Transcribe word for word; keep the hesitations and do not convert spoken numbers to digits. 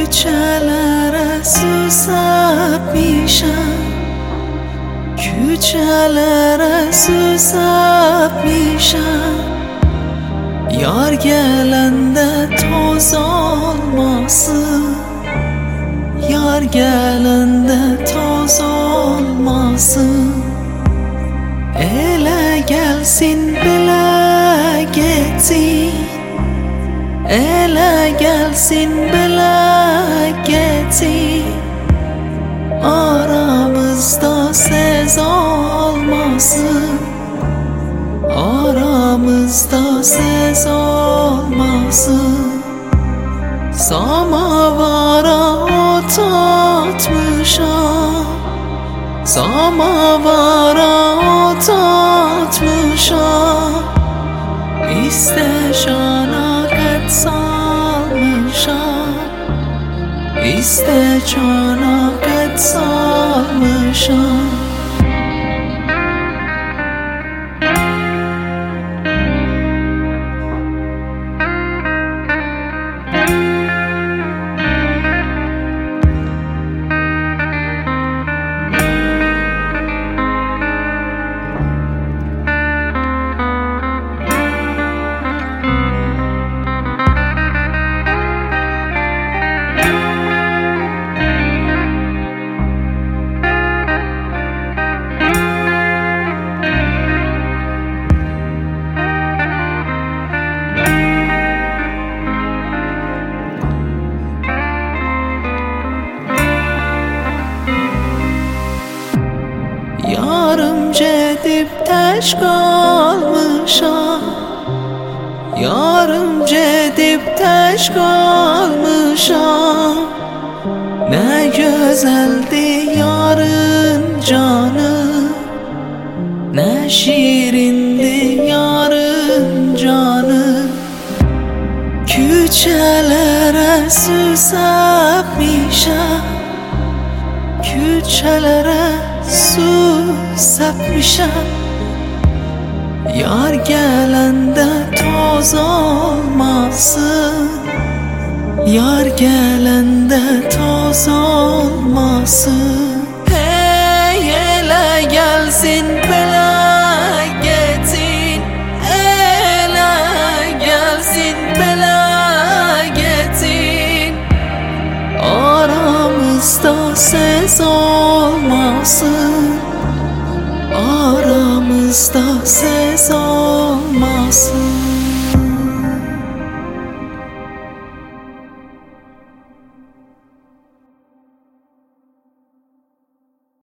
Küçelere susap mişem, küçelere susap mişem. Yar gelende toz olmasın, yar gelende toz olmasın. Ele gelsin bile gitsin, ele gelsin bile gitsin. Aramızda söz olmasın, aramızda söz olmasın. Samavara ot atmışam, samavara ot atmışam. İsteşana qət salmışam, İsteşana qət salmışam. Yarım gedib tək qalmışam, yarım gedib tək qalmışam. Nə gözəldir yarın canı, nə şirindir yarın canı. Küçələrə susap mişəm, küçələrə susap mişəm. Yar gelende toz olmasın, yar gelende toz olmasın. Hey ele gelsin bela getin, ele gelsin bela getin. Aramızda söz olmasın, aramızda söz olmasın.